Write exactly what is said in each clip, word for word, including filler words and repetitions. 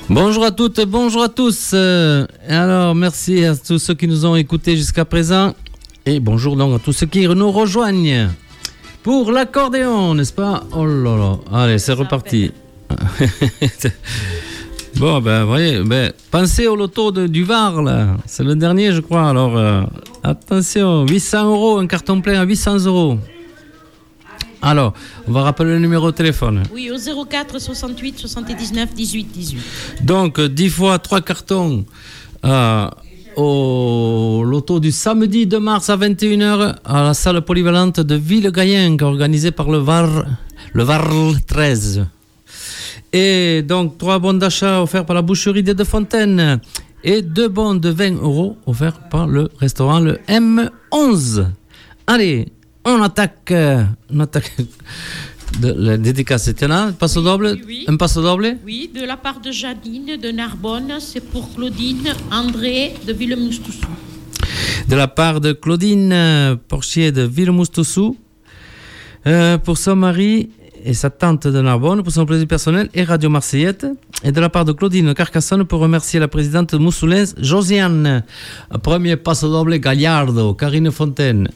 Bonjour à toutes, bonjour à tous. Euh, alors, merci à tous ceux qui nous ont écoutés jusqu'à présent. Et bonjour donc à tous ceux qui nous rejoignent pour l'accordéon, n'est-ce pas? Oh là là. Allez, c'est reparti. Bon, ben, vous voyez, ben, pensez au loto de, du Var, là. C'est le dernier, je crois. Alors, euh, attention, huit cents euros, un carton plein à huit cents euros. Alors, on va rappeler le numéro de téléphone. Oui, au zéro quatre soixante-huit soixante-dix-neuf dix-huit dix-huit. Donc, dix fois trois cartons euh, au loto du samedi deux mars à vingt et une heures à la salle polyvalente de Villegayenc, organisée par le Var, le Var treize. Et donc, trois bons d'achat offerts par la boucherie des Deux Fontaines et deux bons de vingt euros offerts par le restaurant le M onze. Allez, on attaque, on attaque de, la dédicace, c'est un passo doble, oui, oui. un passo doble. Oui, de la part de Janine de Narbonne, c'est pour Claudine André de Villemoustoussou. De la part de Claudine Porchier de Villemoustoussou, euh, pour son mari et sa tante de Narbonne, pour son plaisir personnel et Radio Marseillette. Et de la part de Claudine Carcassonne pour remercier la présidente moussoulaise Josiane. Premier passo doble Gagliardo, Karine Fontaine.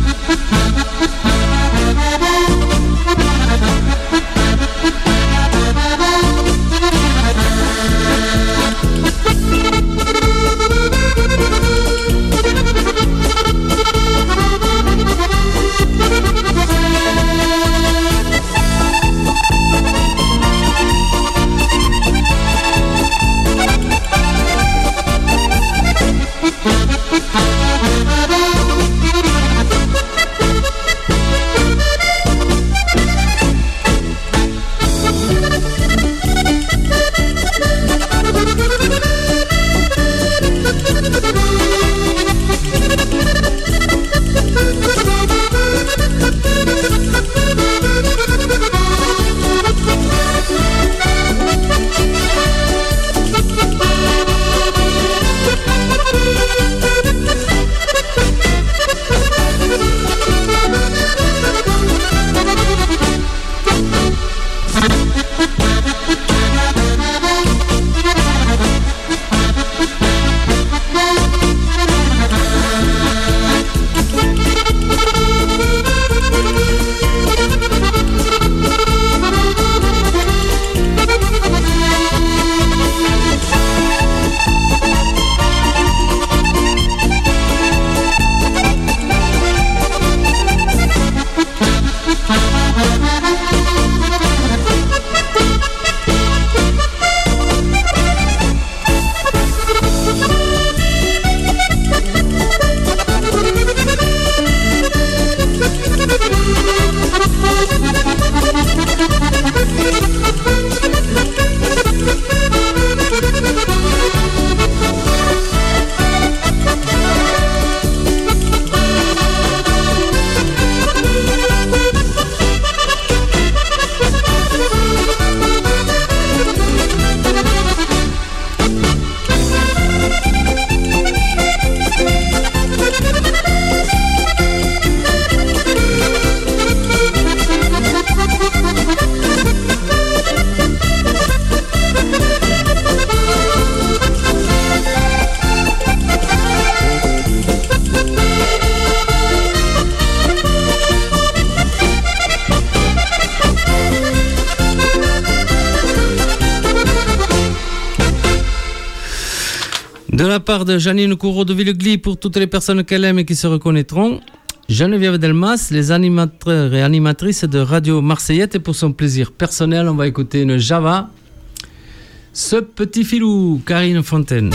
De la part de Janine Courreau de Villeglis, pour toutes les personnes qu'elle aime et qui se reconnaîtront, Geneviève Delmas, les animateurs et animatrices de Radio Marseillette, et pour son plaisir personnel, on va écouter une Java, ce petit filou, Karine Fontaine.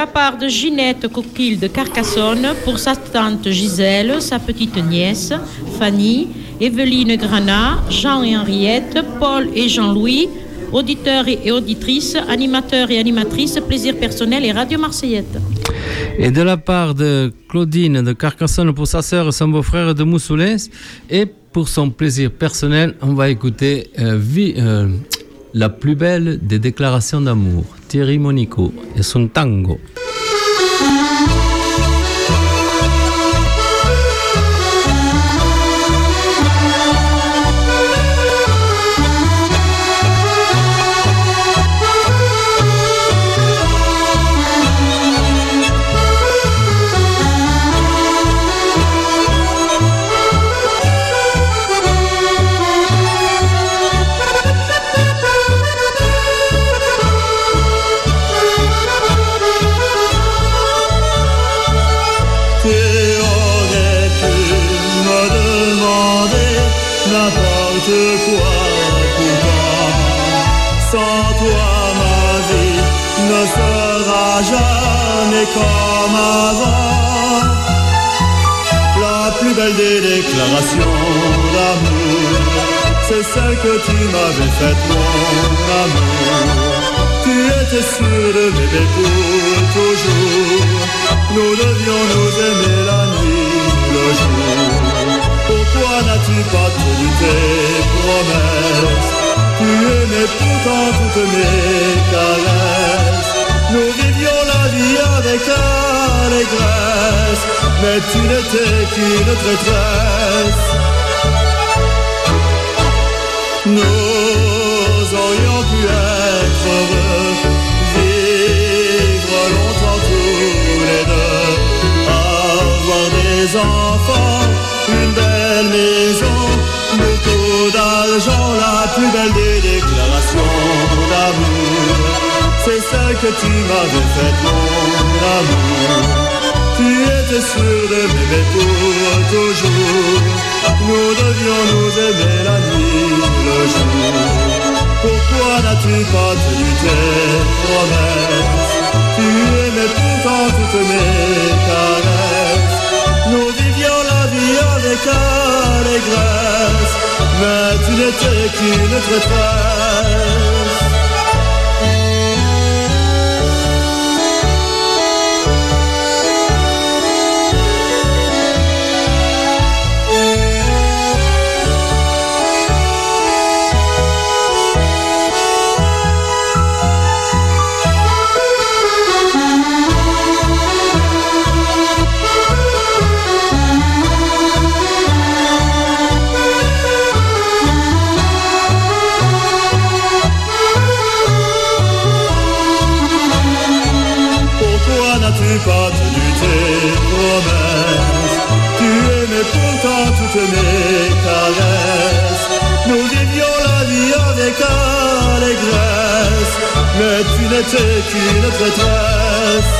la part de Ginette Coquille de Carcassonne pour sa tante Gisèle, sa petite nièce Fanny, Evelyne Granat, Jean et Henriette, Paul et Jean-Louis, auditeurs et auditrices, animateurs et animatrices, plaisir personnel et Radio Marseillette. Et de la part de Claudine de Carcassonne pour sa sœur et son beau-frère de Moussoulès. Et pour son plaisir personnel, on va écouter euh, vie, euh, la plus belle des déclarations d'amour, Thierry Monico et son tango. Jamais comme avant. La plus belle des déclarations d'amour, c'est celle que tu m'avais faite, mon amour. Tu étais sûr de m'aimer pour toujours. Nous devions nous aimer la nuit, le jour. Pourquoi n'as-tu pas tenu tes promesses? Tu aimais pourtant toutes mes caresses. Nous vivions la vie avec allégresse, mais tu n'étais qu'une traîtresse. Nous aurions pu être heureux, vivre longtemps tous les deux, avoir des enfants, une belle maison, beaucoup d'argent, la plus belle des déclarations d'amour. C'est celle que tu m'avais faite, mon amour. Tu étais sûr de m'aimer pour toujours. Nous devions nous aimer la nuit, le jour. Pourquoi n'as-tu pas tenu tes promesses? Tu aimais pourtant toutes mes caresses. Nous vivions la vie avec allégresse, mais tu n'étais qu'une traîtresse. Pas tenu tes promesses, tu aimais pourtant toutes mes caresses. Nous vivions la vie avec allégresse, mais tu n'étais qu'une traîtresse.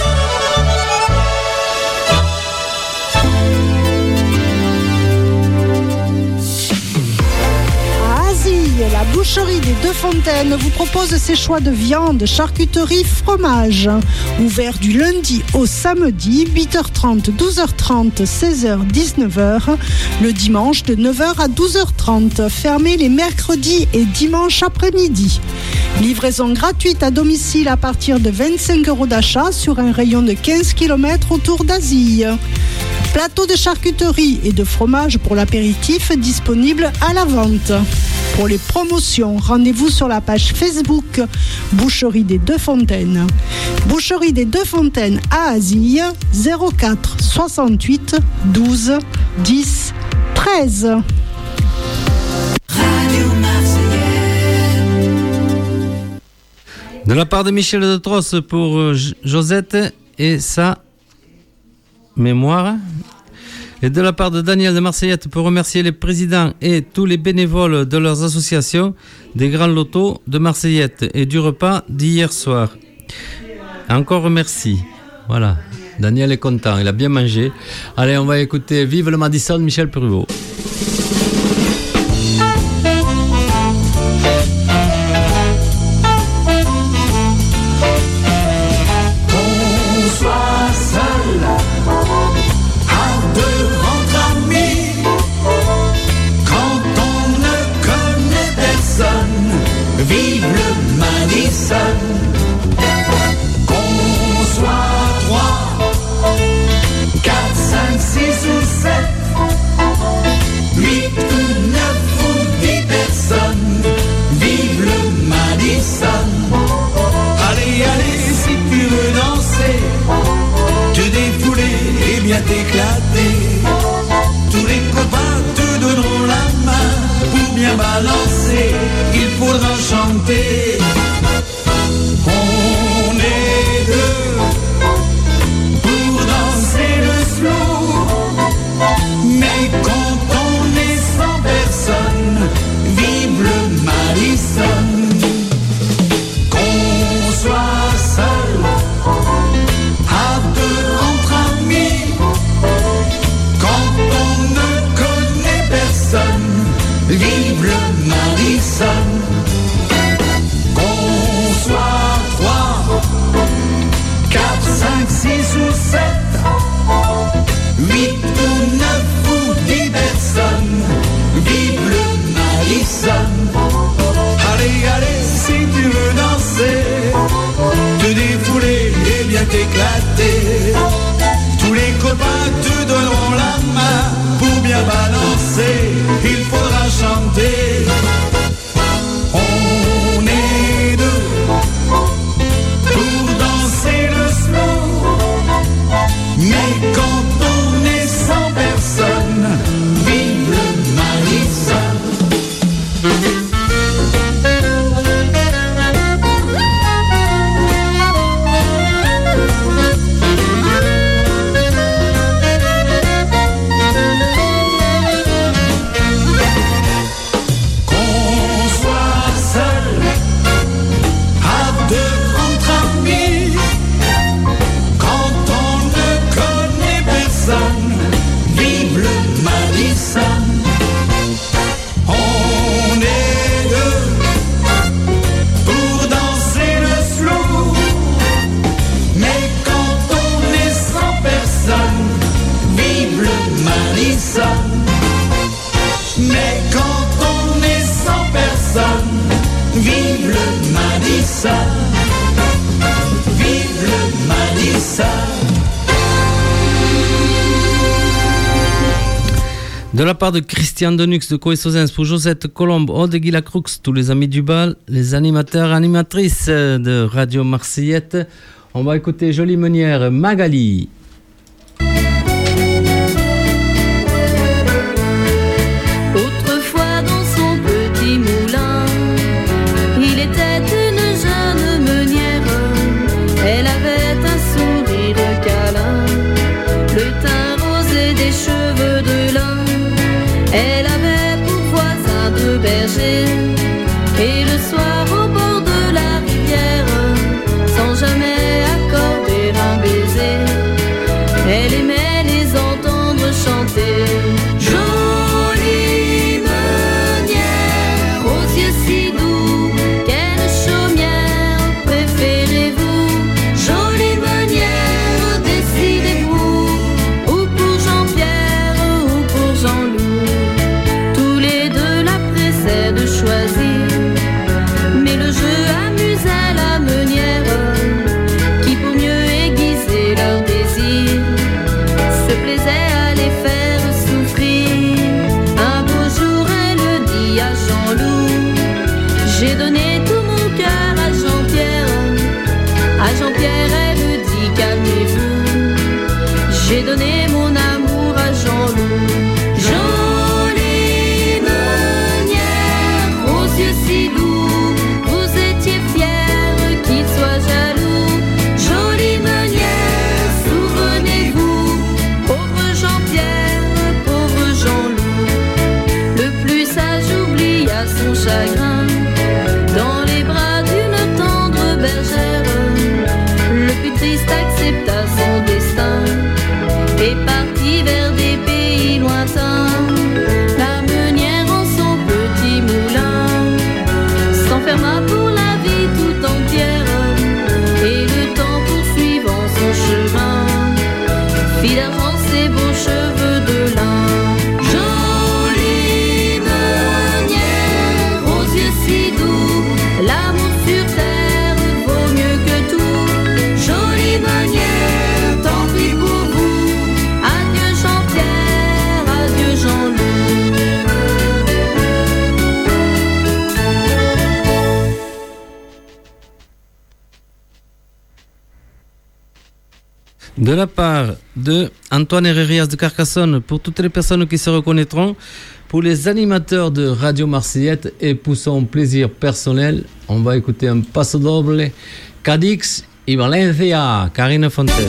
La boucherie des Deux Fontaines vous propose ses choix de viande, charcuterie, fromage. Ouvert du lundi au samedi, huit heures trente, douze heures trente, seize heures, dix-neuf heures. Le dimanche de neuf heures à douze heures trente. Fermé les mercredis et dimanches après-midi. Livraison gratuite à domicile à partir de vingt-cinq euros d'achat sur un rayon de quinze kilomètres autour d'Asie. Plateau de charcuterie et de fromage pour l'apéritif disponible à la vente. Pour les promotions, rendez-vous sur la page Facebook Boucherie des Deux Fontaines. Boucherie des Deux Fontaines à Azille, zéro quatre soixante-huit douze dix treize. De la part de Michel de Trosse pour Josette et sa mémoire. Et de la part de Daniel de Marseillette pour remercier les présidents et tous les bénévoles de leurs associations des Grands Lotos de Marseillette et du repas d'hier soir. Encore merci. Voilà, Daniel est content, il a bien mangé. Allez, on va écouter Vive le Madison, Michel Pruot. vive le Madison. Qu'on soit trois, quatre, cinq, six ou sept, huit ou neuf ou dix personnes, vive le Madison. Allez, allez, si tu veux danser, te défouler et bien t'éclater, tous les copains te donneront la main pour bien balancer, il faudra chanter. On est deux pour danser le slow, mais quand on est cent personnes, vive le Madison. Qu'on soit seul, à deux entre amis, quand on ne connaît personne, vive le Madison. Qu'on soit trois, quatre, cinq, six ou sept, huit ou neuf ou dix personnes, vive le Madison. Allez, allez, si tu veux danser, te défouler et bien t'éclater, tous les copains te donneront la main pour bien balancer, il faudra chanter. On est deux pour danser le slow, mais quand on est cent personnes, vive le Madison. Mais quand on est cent personnes, vive le Madison, vive le Madison. De la part de Christian Denux de Coessozens pour Josette Colombe, Aude Guilacroux, tous les amis du bal, les animateurs, animatrices de Radio Marseillette, on va écouter Jolie Meunière, Magali. Elle avait un sourire câlin, le teint rosé des cheveux de lin. Elle avait pour voisin deux bergers, et le soir au bord de la rivière, sans jamais accorder un baiser, elle aimait les entendre chanter. Jolie meunière, aux yeux si doux, quelle chaumière préférez-vous? Jolie meunière, décidez-vous, ou pour Jean-Pierre ou pour Jean-Loup. Tous les deux la pressaient de choisir, mais le jeu amusait la meunière, qui pour mieux aiguiser leur désir, se plaisait à les faire souffrir. Un beau jour elle dit à Jean-Loup, j'ai donné tout mon cœur à Jean-Pierre. À Jean-Pierre elle dit calmez-vous, j'ai donné mon amour à Jean-Loup. Jolie meunière, aux yeux si doux, vous étiez fiers qu'il soit jaloux. Jolie meunière, souvenez-vous, pauvre Jean-Pierre, pauvre Jean-Loup. Le plus sage oublia son chagrin dans les bras d'une tendre bergère. Le plus triste accepta son destin et partit vers des pays lointains. La meunière en son petit moulin s'enferma pour la vie tout entière, et le temps poursuivant son chemin fit d'argent ses beaux cheveux de lin. Jolie meunière, aux yeux si De la part de Antoine Herrerias de Carcassonne, pour toutes les personnes qui se reconnaîtront, pour les animateurs de Radio Marseillette et pour son plaisir personnel, on va écouter un passo doble, Cadix y Valencia, Karine Fontaine.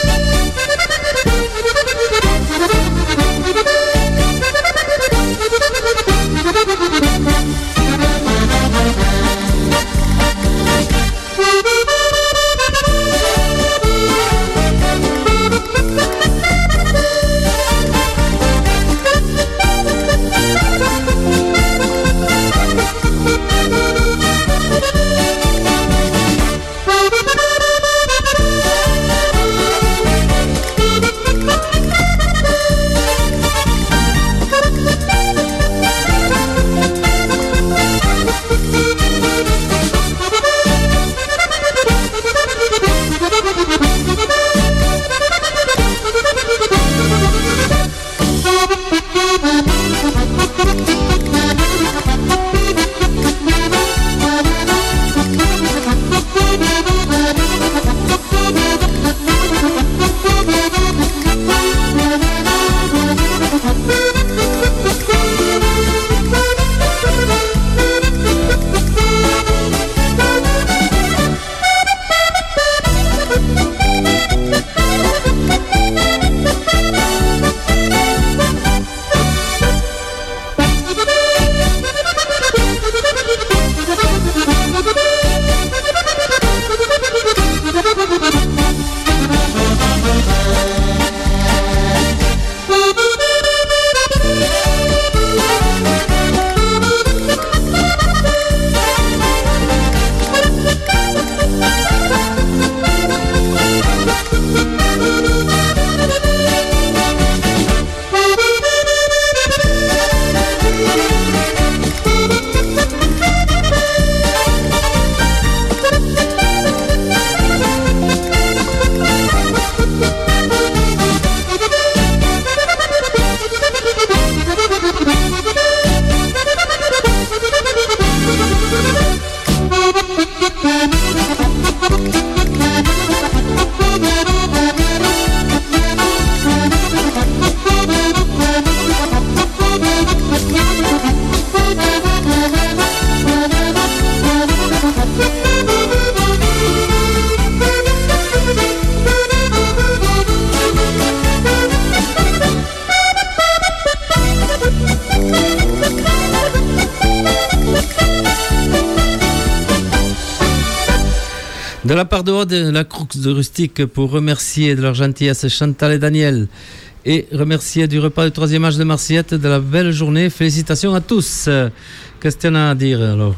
De la part de Aude, la Crux de Rustique, pour remercier de leur gentillesse Chantal et Daniel et remercier du repas du troisième âge de Marseillette de la belle journée. Félicitations à tous. Qu'est-ce que tu as à dire alors?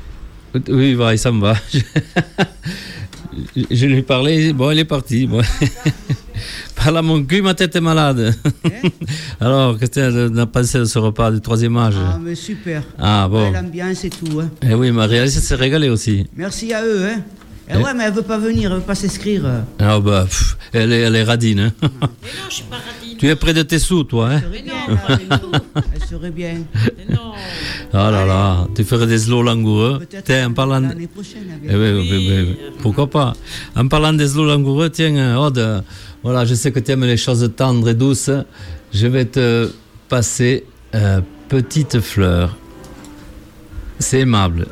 Oui, va, il s'en va. Je, je lui parlais, bon, il est parti. Bon. Parle à mon cul, ma tête est malade. Eh? Alors, qu'est-ce que tu as pensé de ce repas du troisième âge? Ah, mais super. Ah, bon. L'ambiance et tout. Hein. Eh oui, Marie-Alice s'est régalée aussi. Merci à eux. Hein. Eh ouais, mais elle veut pas venir, elle veut pas s'inscrire. Ah bah, pff, elle, est, elle est radine. Hein. Mais non, je suis pas radine. Tu es près de tes sous, toi. Hein. Elle serait bien, pas du tout. Elle serait bien. Mais non. Oh là là, tu ferais des slow langoureux. Peut-être tiens, en parlant de... l'année prochaine. Eh oui, oui, oui, oui, pourquoi pas. En parlant des slow langoureux, tiens, Aude, voilà, je sais que tu aimes les choses tendres et douces. Je vais te passer euh, Petite Fleur. C'est aimable.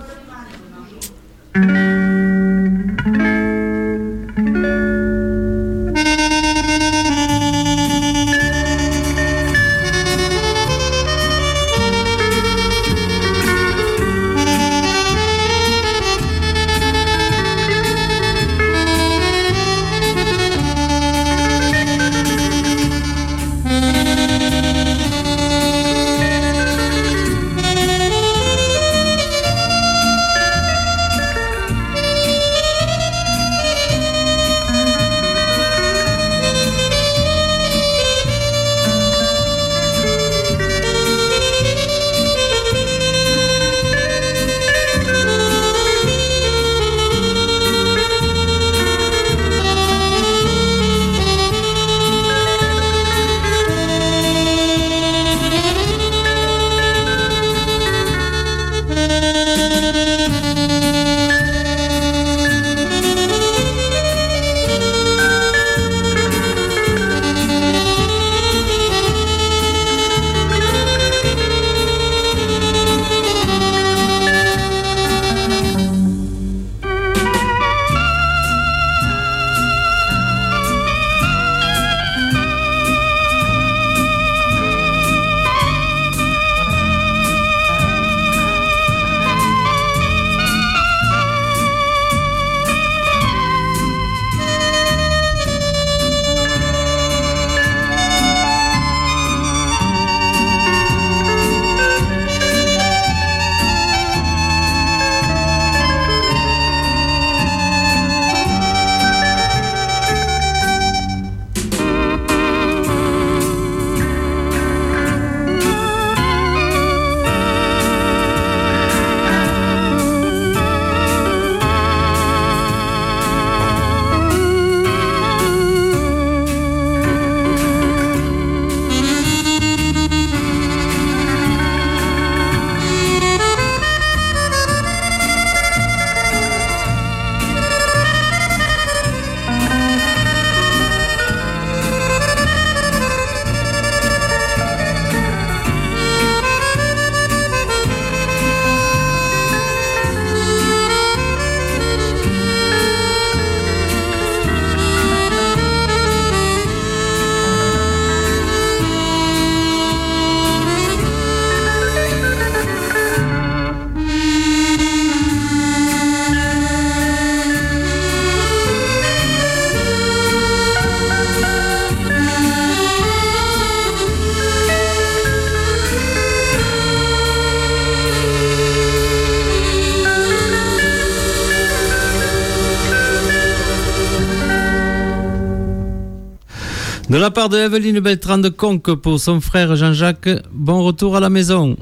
De la part de Evelyne Beltran de Conques pour son frère Jean-Jacques, bon retour à la maison.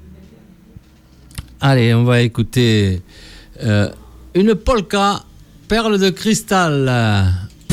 Allez, on va écouter euh, une polka, perle de cristal.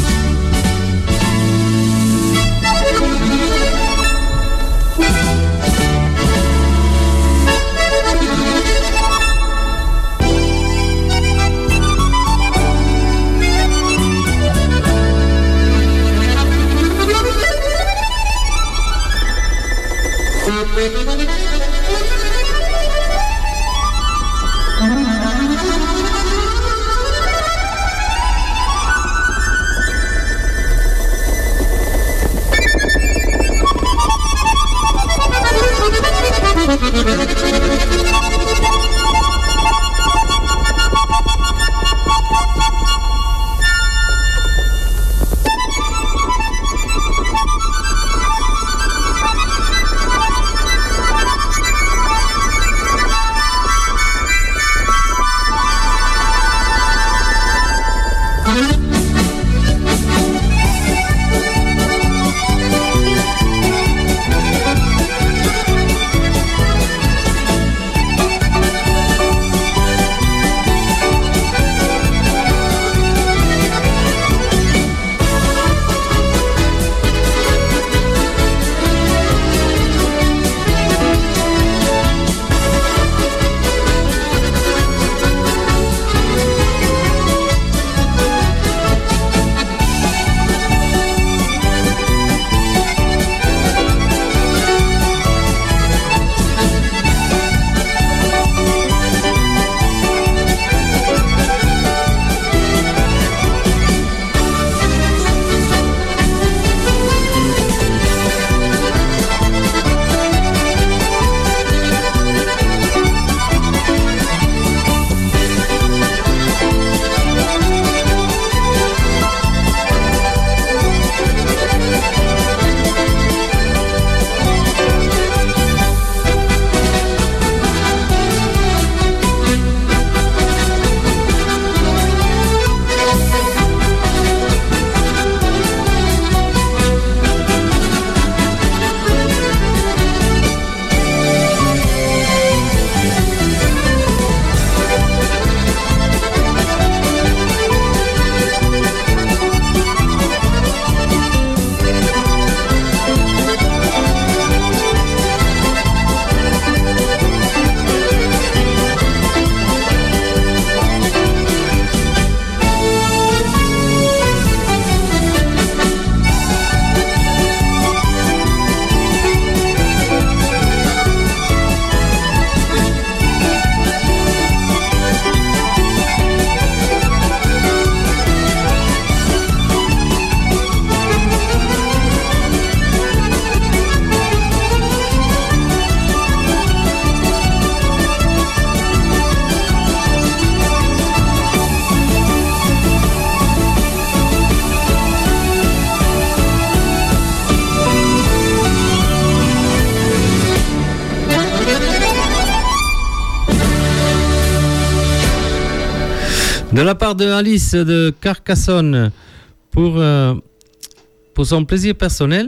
De la part de Alice de Carcassonne pour, euh, pour son plaisir personnel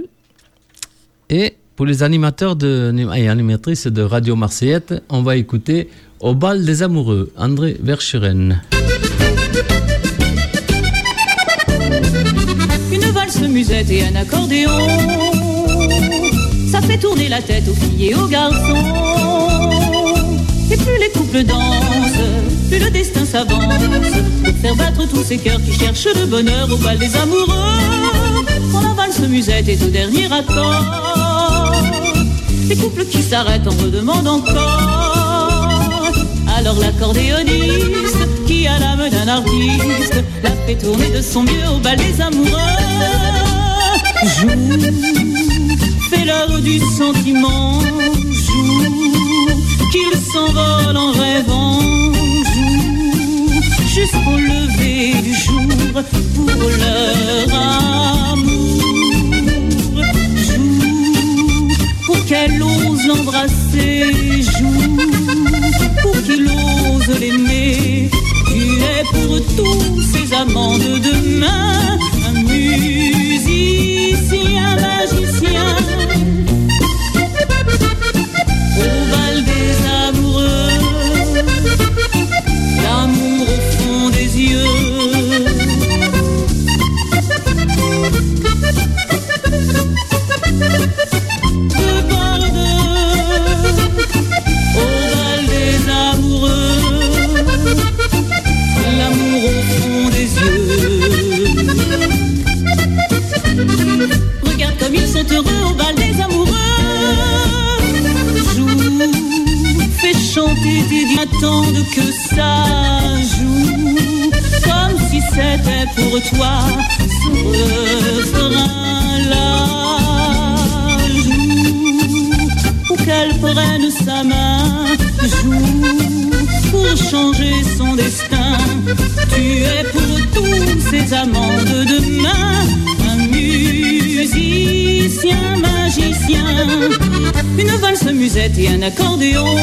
et pour les animateurs de, et animatrices de Radio Marseillette, on va écouter Au bal des amoureux, André Verschuren. Une valse musette et un accordéon, ça fait tourner la tête aux filles et aux garçons. Et plus les couples dansent, plus le destin s'avance, pour faire battre tous ces cœurs qui cherchent le bonheur au bal des amoureux. Quand la valse musette est au dernier accord, les couples qui s'arrêtent en redemandent encore. Alors l'accordéoniste, qui a l'âme d'un artiste, la fait tourner de son mieux au bal des amoureux. Joue, fais l'heure du sentiment, joue, qu'ils s'envolent en rêvant, joue, jusqu'au lever du jour pour leur amour. Joue, pour qu'elle ose l'embrasser, joue, pour qu'il ose l'aimer. Tu es pour tous ces amants de demain un musicien. est pour toi ce refrain-là. Joue pour qu'elle prenne sa main, joue pour changer son destin. Tu es pour tous ces amants de demain, un musicien, magicien, une valse musette et un accordéon.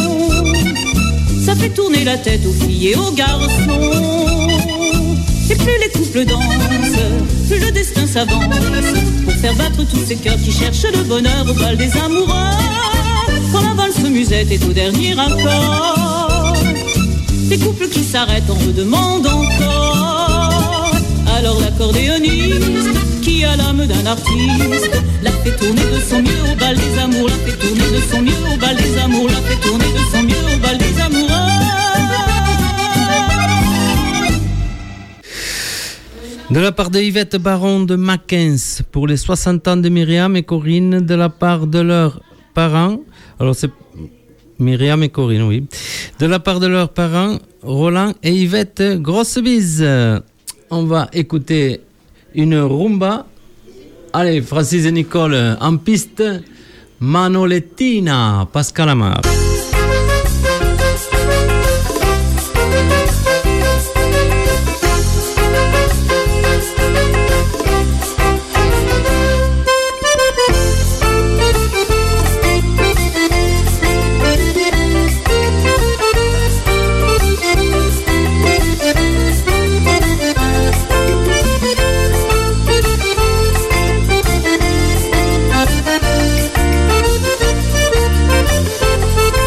Ça fait tourner la tête aux filles et aux garçons. Et plus les couples dansent, plus le destin s'avance, pour faire battre tous ces cœurs qui cherchent le bonheur au bal des amoureux. Quand la valse musette est au dernier accord, des couples qui s'arrêtent en redemandent encore. Alors l'accordéoniste, qui a l'âme d'un artiste, la fait tourner de son mieux au bal des amours, la fait tourner de son mieux au bal des amours, la fait tourner de son mieux au bal des amoureux. De la part de Yvette Baron de Mackenz, pour les soixante ans de Myriam et Corinne, de la part de leurs parents, alors c'est Myriam et Corinne, oui, de la part de leurs parents, Roland et Yvette, grosse bise. On va écouter une rumba. Allez, Francis et Nicole en piste. Manolettina, Pascal Amar. Thank you.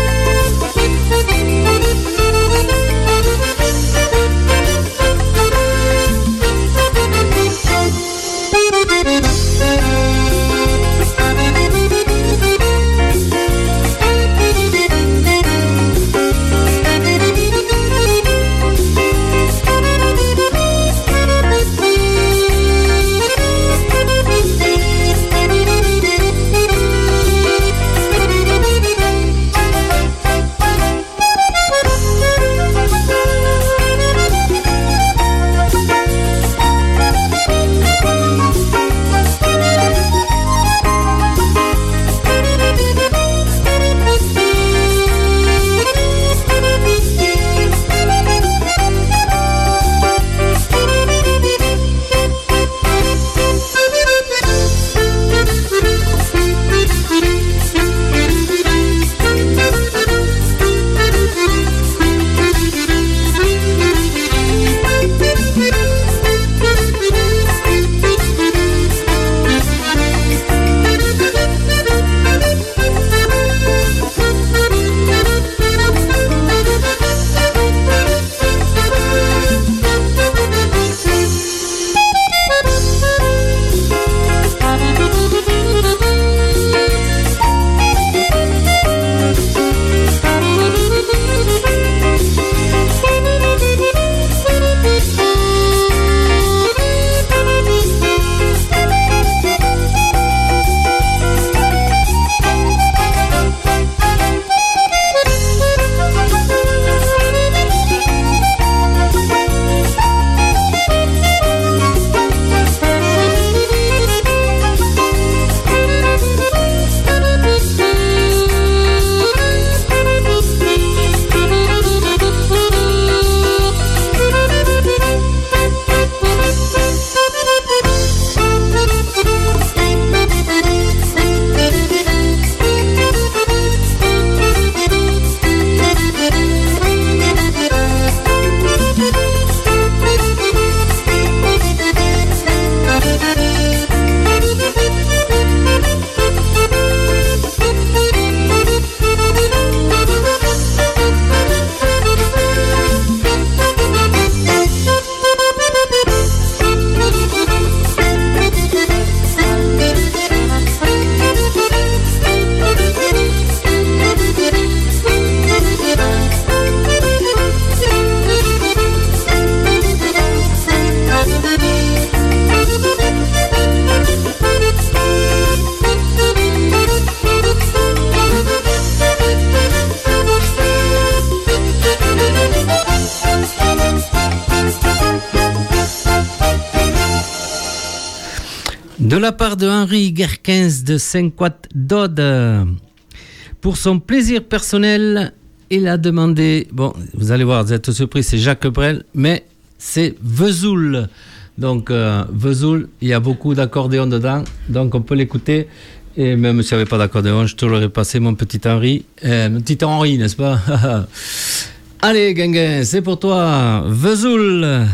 De la part de Henri Guerquins de Saint-Quat-d'Aude. Pour son plaisir personnel, il a demandé, bon, vous allez voir, vous êtes surpris, c'est Jacques Brel, mais c'est Vesoul. Donc, euh, Vesoul, il y a beaucoup d'accordéon dedans, donc on peut l'écouter. Et même s'il n'y avait pas d'accordéon, je te l'aurais passé, mon petit Henri. Euh, mon petit Henri, n'est-ce pas? Allez, Guinguin, c'est pour toi, Vesoul.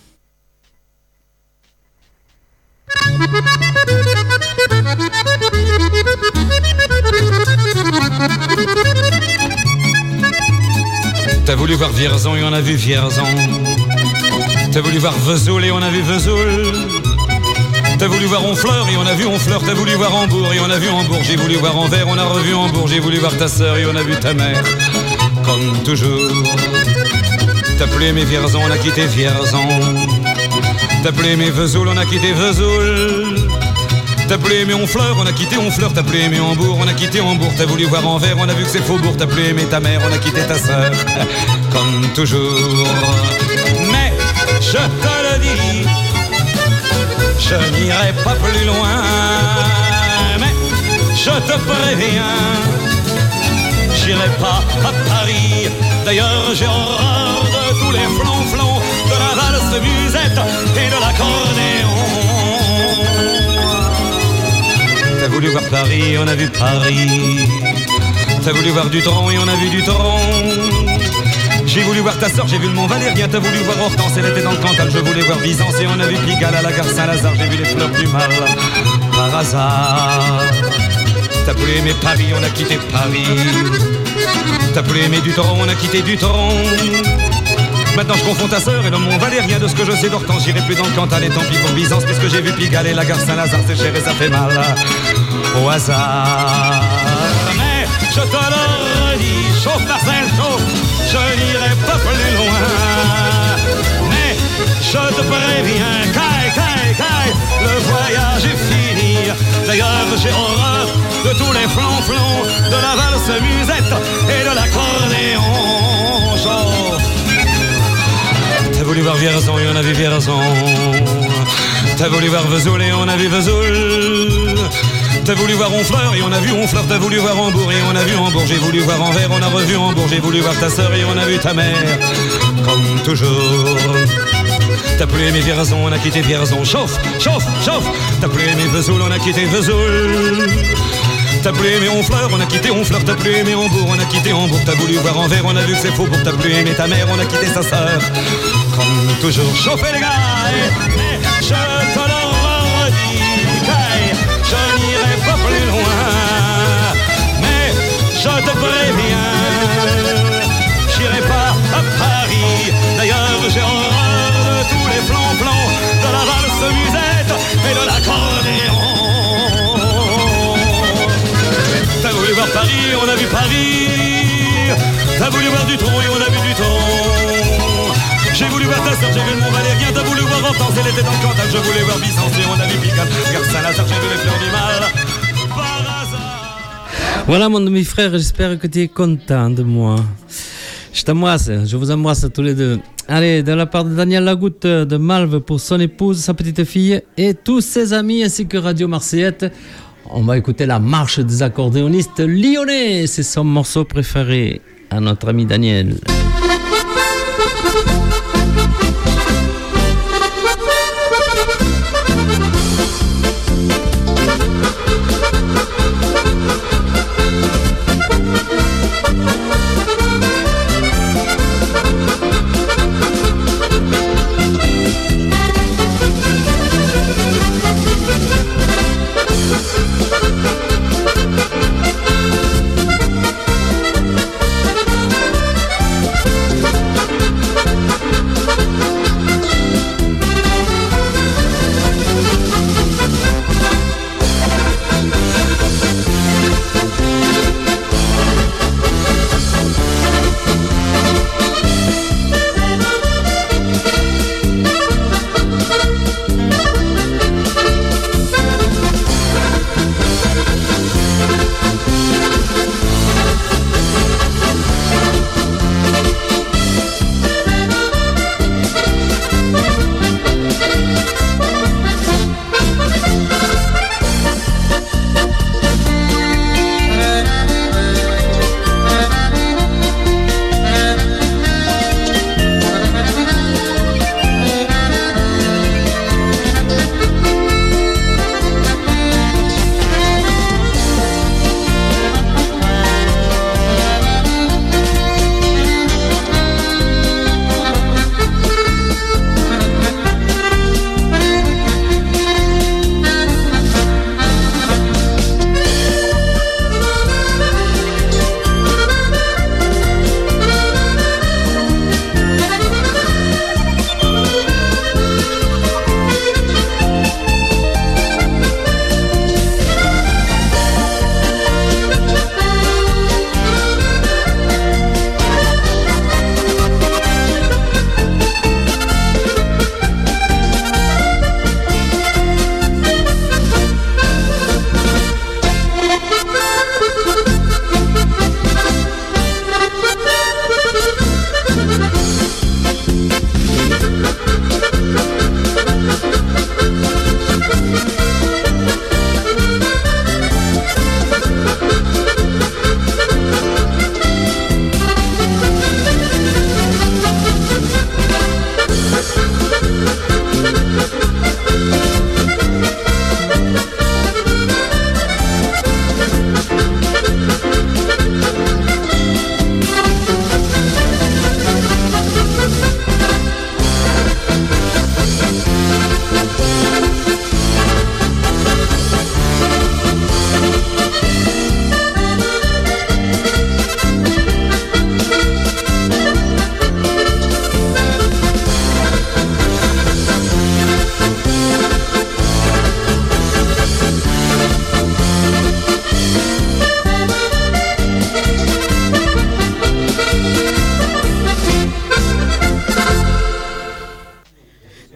T'as voulu voir Vierzon et on a vu Vierzon. T'as voulu voir Vesoul et on a vu Vesoul. T'as voulu voir Honfleur et on a vu Honfleur. T'as voulu voir Hambourg et on a vu Hambourg. J'ai voulu voir Anvers, on a revu Hambourg. J'ai voulu voir ta sœur et on a vu ta mère. Comme toujours. T'as plus aimé Vierzon, on a quitté Vierzon. T'as plus aimé Vesoul, on a quitté Vesoul. T'as plus aimé Honfleur, on a quitté Honfleur. T'as plus aimé Hambourg, on a quitté Hambourg. T'as voulu voir Anvers, on a vu que c'est Faubourg. T'as plus aimé ta mère, on a quitté ta sœur. Comme toujours. Mais je te le dis, je n'irai pas plus loin. Mais je te préviens, j'irai pas à Paris. D'ailleurs j'ai horreur de tous les flonflons, de la valse musette et de l'accordéon. T'as voulu voir Paris, on a vu Paris. T'as voulu voir Dutron et on a vu Dutron. J'ai voulu voir ta sœur, j'ai vu le Mont Valérien. T'as voulu voir Hortense, elle était dans le Cantal. Je voulais voir Byzance et on a vu Pigalle à la gare Saint-Lazare. J'ai vu les fleurs du mal par hasard. T'as plus aimé Paris, on a quitté Paris. T'as plus aimé Dutron, on a quitté Dutron. Maintenant je confonds ta sœur et le Mont Valérien. De ce que je sais d'Hortense, j'irai plus dans le Cantal. Et tant pis pour Byzance, puisque j'ai vu Pigalle et la gare Saint-Lazare. C'est cher et ça fait mal au hasard. Mais je te le redis, chauffe Marcel, chauffe, je n'irai pas plus loin. Mais je te préviens, caille, caille, caille, le voyage est fini. D'ailleurs j'ai horreur de tous les flonflons, de la valse musette et de l'accordéon. Chauffe. T'as voulu voir Vierzon et on a vu Vierzon. T'as voulu voir Vesoul et on a vu Vesoul. T'as voulu voir Honfleur et on a vu Honfleur. T'as voulu voir Hambourg et on a vu Hambourg. J'ai voulu voir Anvers, on a revu Hambourg. J'ai voulu voir ta sœur et on a vu ta mère. Comme toujours. T'as plus aimé Vierzon, on a quitté Vierzon. Chauffe, chauffe, chauffe. T'as plus aimé Vesoul, on a quitté Vesoul. T'as plus aimé Honfleur, on a quitté Honfleur. T'as plus aimé Hambourg, on a quitté Hambourg. T'as voulu voir Anvers, on a vu que c'est Faubourg. T'as plus aimé ta mère, on a quitté sa sœur. Comme toujours, chauffez les gars. Mais je te le redis, je n'irai pas plus loin. Mais je te préviens, j'irai pas à Paris. D'ailleurs j'ai horreur de tous les plans-plans, de la valse musette et de l'accordéon. T'as voulu voir Paris, on a vu Paris. T'as voulu voir Dutron et on a vu Dutron. J'ai voulu voir ta sœur, j'ai vu le Mont Valérien. T'as voulu voir Hortense, elle était dans le Cantal. Je voulais voir Byzance et on a vu Pigalle. Gare Saint-Lazare, j'ai vu les fleurs du mal par hasard. Voilà mon demi-frère, j'espère que tu es content de moi. Je t'embrasse, je vous embrasse tous les deux. Allez, de la part de Daniel Lagoutte de Malve pour son épouse, sa petite fille et tous ses amis ainsi que Radio Marseillette. On va écouter la marche des accordéonistes lyonnais. C'est son morceau préféré à notre ami Daniel. Thank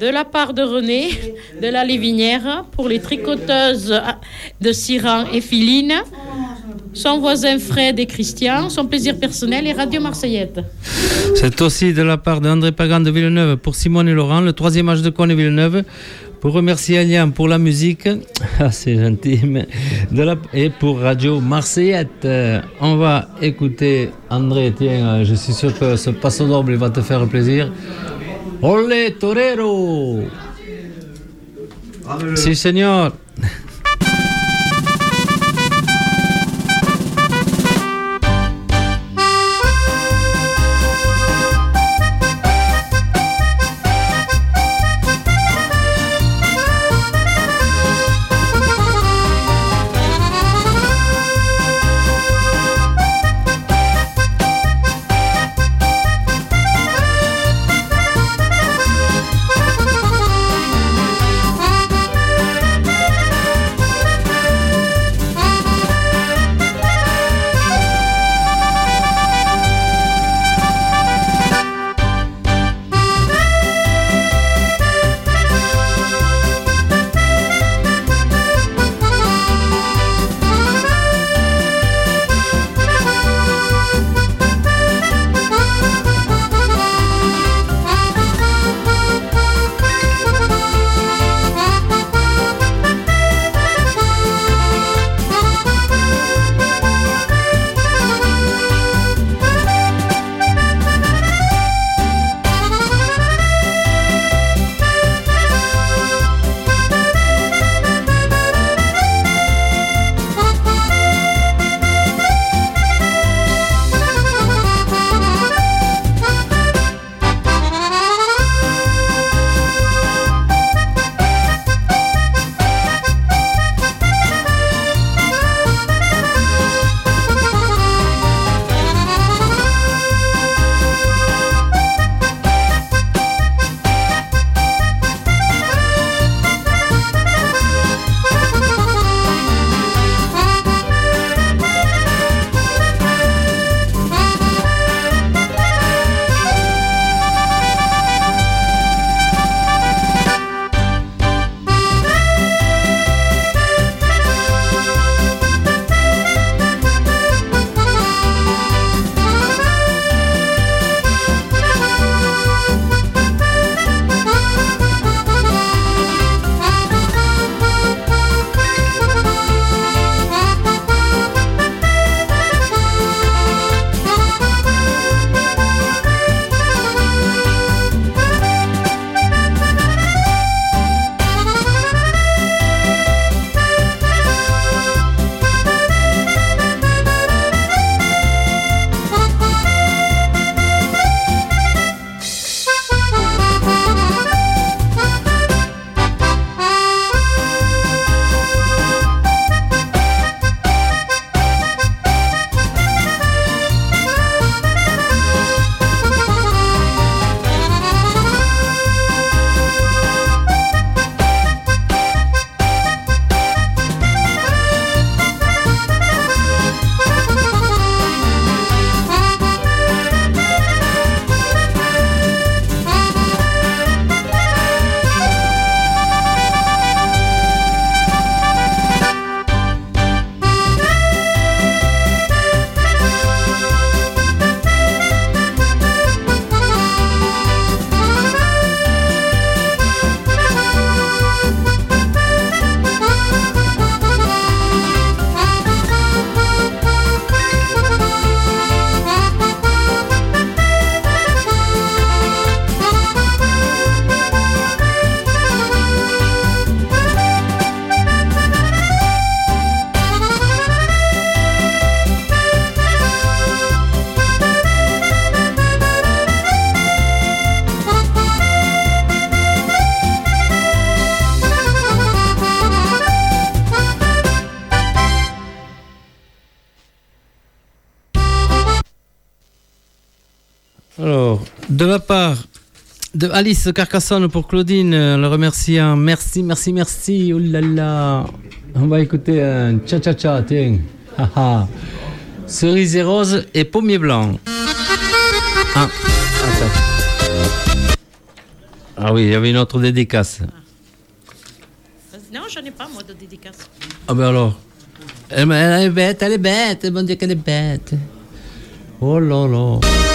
De la part de René, de la Lévinière, pour les tricoteuses de Siran et Philine, son voisin Fred et Christian, son plaisir personnel et Radio Marseillette. C'est aussi de la part d'André Pagan de Villeneuve pour Simone et Laurent, le troisième âge de Cône et Villeneuve, pour remercier Eliane pour la musique, ah, c'est gentil, mais de la... et pour Radio Marseillette. On va écouter André, tiens, je suis sûr que ce passo doble va te faire plaisir. Olé torero! Si, señor. Alors, de la part de Alice Carcassonne pour Claudine, le remerciant. Merci, merci, merci. Oh là là. On va écouter un cha-cha-cha, tiens. Cerise et rose et pommier blanc. Ah, attends. Ah oui, il y avait une autre dédicace. Non, je n'ai pas, moi, de dédicace. Ah ben alors. Elle, elle est bête, elle est bête. Bon Dieu qu'elle est bête. Oh là là.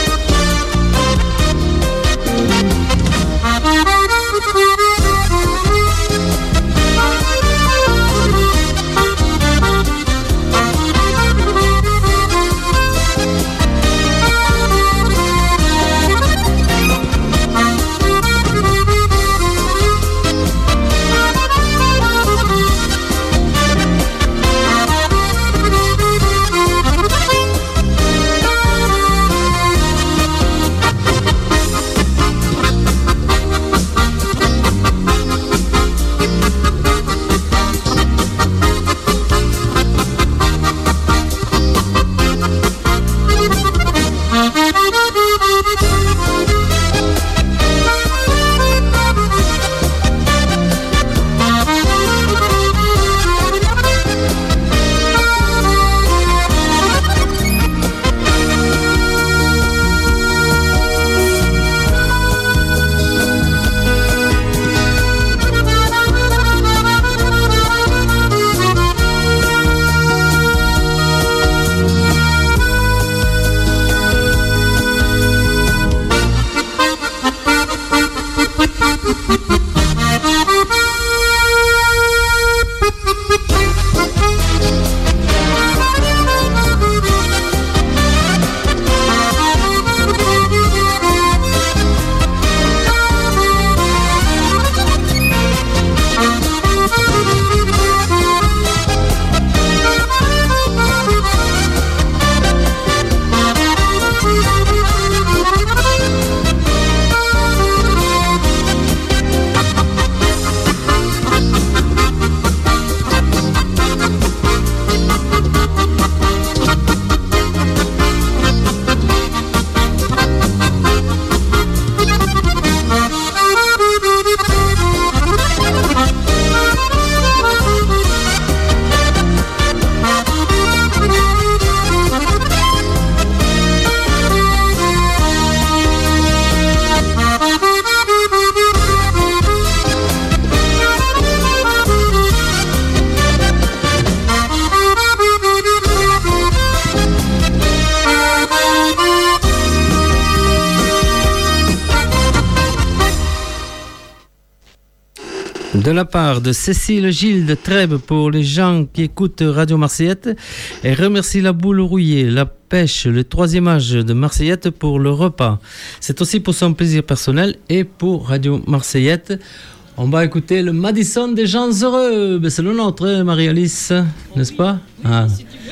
De la part de Cécile Gilles de Trèbes pour les gens qui écoutent Radio Marseillette, et remercie la boule rouillée, la pêche, le troisième âge de Marseillette pour le repas. C'est aussi pour son plaisir personnel et pour Radio Marseillette. On va écouter le Madison des gens heureux. Ben, c'est le nôtre, hein, Marie-Alice, oh, n'est-ce oui, pas oui, ah. Si tu veux.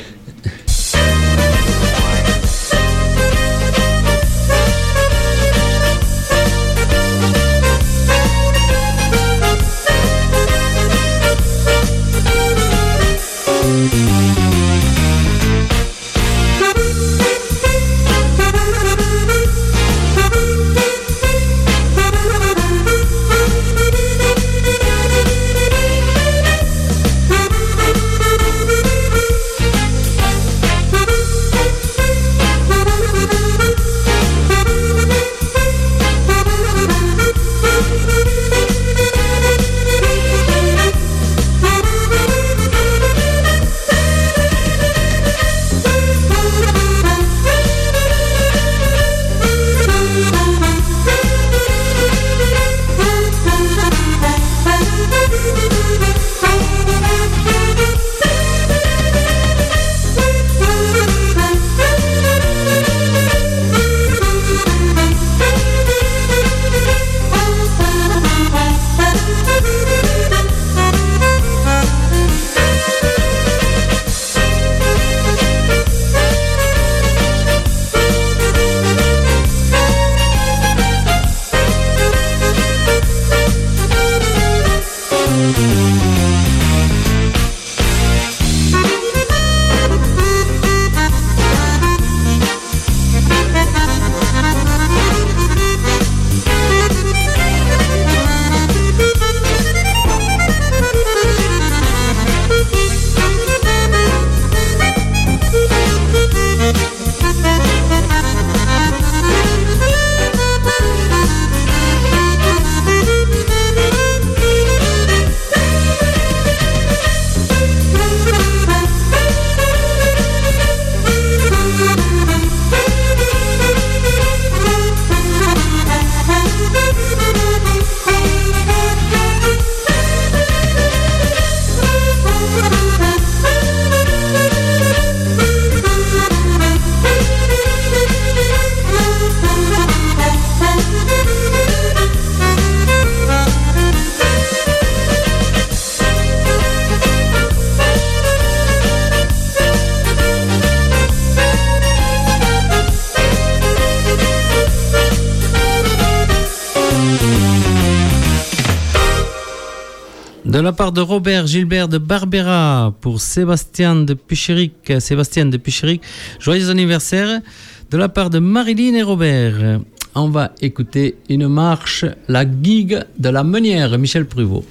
De la part de Robert Gilbert de Barbera pour Sébastien de Puchéric, Sébastien de Puchéric, joyeux anniversaire. De la part de Marilyn et Robert, on va écouter une marche, la gigue de la Meunière, Michel Pruvot.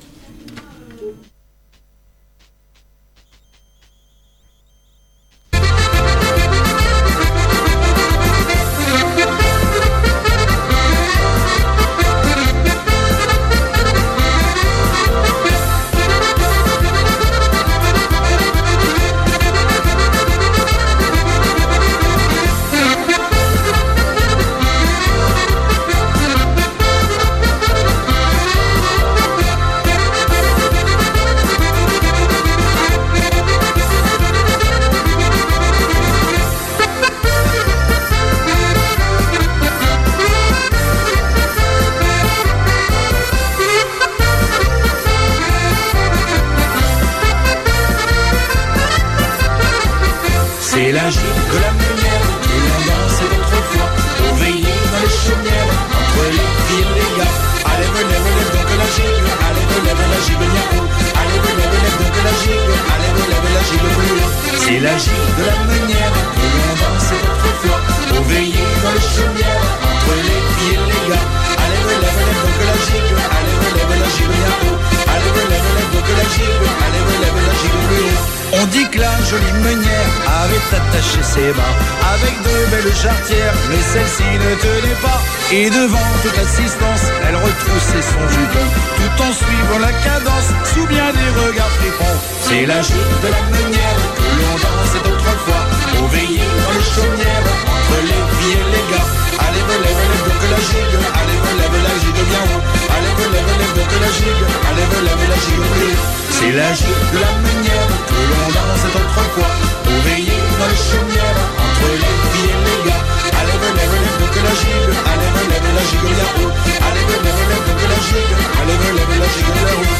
C'est la gigue de la Meunière que l'on dansait d'autrefois, au veillé dans les chaumières, entre les filles et les gars. Allez, venez, venez donc la gigue, allez, venez, venez la gigue, niaou. Allez, venez, venez donc la gigue, allez, venez, venez la gigue, plus haut. C'est la gigue de la Meunière que l'on dansait d'autrefois, au veillé dans les chaumières, entre les filles et les gars. Allez, venez, venez donc la gigue, allez, venez, venez la gigue, niaou. Allez, venez, venez donc la gigue, allez, venez, venez la gigue, plus haut. On dit que la jolie Meunière avait attaché ses bas avec de belles jarretières, mais celle-ci ne tenait pas. Et devant toute assistance, elle retroussait son jupon, tout en suivant la cadence, sous bien des regards fripons. C'est la gigue de la Meunière que l'on dansait autrefois, au veillé dans les chaumières, entre les filles et les gars. Allez, venez, venez donc la gigue, allez, venez, venez la gigue bien haut. Allez, venez, venez donc la gigue, allez, venez, venez la gigue plus haut. C'est la gigue de la Meunière que l'on dansait autrefois, au veillé dans les chaumières, entre les filles et les gars. Allez, venez, venez donc la gigue, allez, venez, venez la gigue bien haut. Allez, venez, venez donc la gigue, allez, venez, venez la gigue bien haut.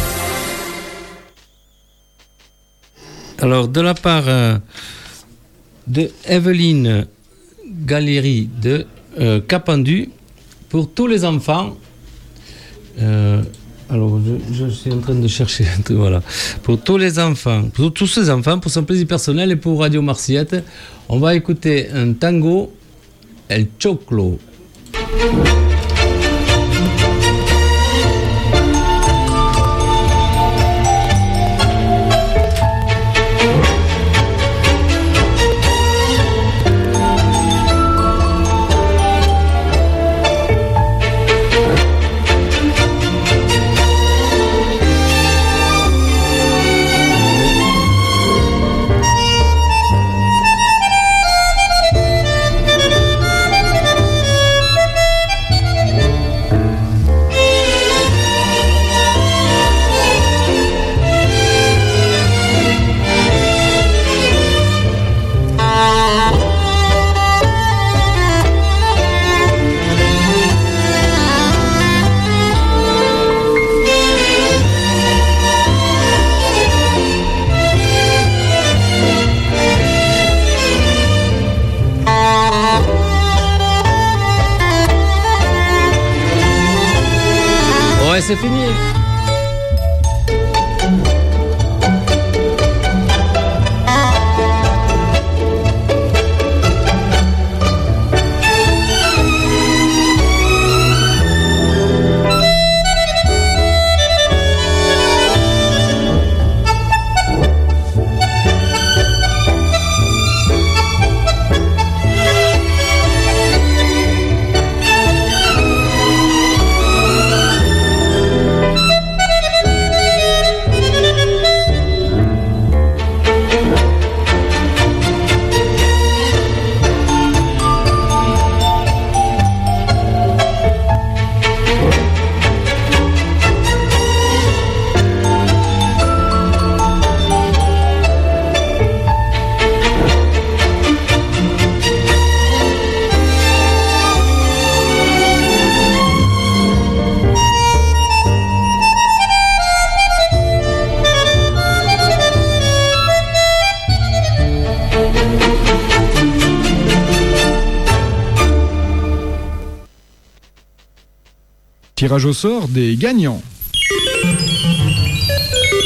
Alors, de la part euh, de Evelyne Galéry de euh, Capendu, pour tous les enfants, euh, alors je, je suis en train de chercher un truc, voilà, pour tous les enfants, pour tous ces enfants, pour son plaisir personnel et pour Radio Marciette, on va écouter un tango, El Choclo. C'est fini. Tirage au sort des gagnants.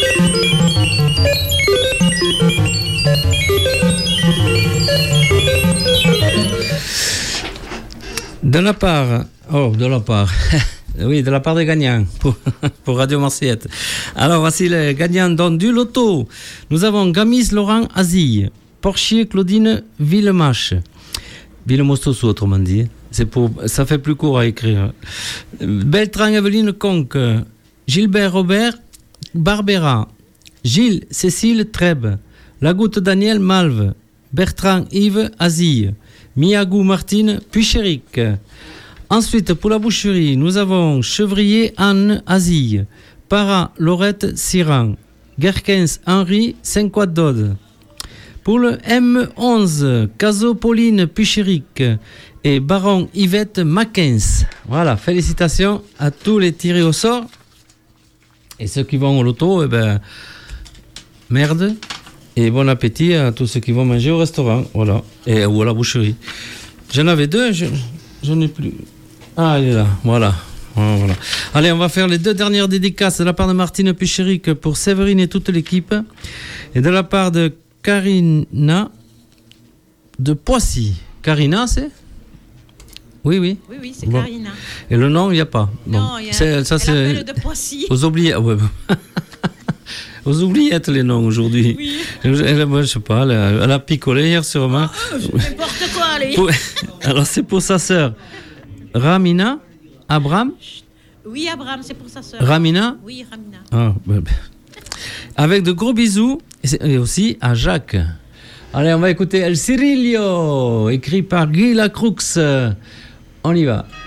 De la part, oh, de la part, oui, de la part des gagnants pour, pour Radio Marseillette. Alors, voici les gagnants dans du loto. Nous avons Gamis Laurent Azille, Porchier Claudine Villemache, Villemostossou, autrement dit. C'est pour, ça fait plus court à écrire. Beltran Evelyne Conque, Gilbert Robert Barbera, Gilles Cécile Trèbe, Lagoutte Daniel Malve, Bertrand Yves Azille, Miagou Martine Puchéric. Ensuite, pour la boucherie, nous avons Chevrier Anne Azille, Para Laurette Siran, Gerkens Henri Saint-Quadode. Pour le M onze, Caso Pauline Puchéric et Baron Yvette Mackens. Voilà, félicitations à tous les tirés au sort. Et ceux qui vont au loto, eh ben, merde. Et bon appétit à tous ceux qui vont manger au restaurant, voilà, et, ou à la boucherie. J'en avais deux, je, je n'ai plus. Ah, il est là, voilà. voilà. Allez, on va faire les deux dernières dédicaces de la part de Martine Puchéric pour Séverine et toute l'équipe, et de la part de Karina de Poissy. Karina, c'est ? Oui, oui. Oui, oui, c'est bon. Karina. Et le nom, il n'y a pas. Bon. Non, il y a. C'est, ça, elle c'est appelle de Poissy. aux oubliettes. Ouais. Aux oubliettes les noms aujourd'hui. Oui. Elle, moi, je sais pas, elle a, elle a picolé hier sûrement. Oh, n'importe quoi, allez. Pour, alors c'est pour sa sœur Ramina Abraham. Oui, Abraham, c'est pour sa sœur. Ramina. Oui, Ramina. Ah, ben, ben. Avec de gros bisous et aussi à Jacques. Allez, on va écouter El Cirillo, écrit par Guy Lacroix. On y va.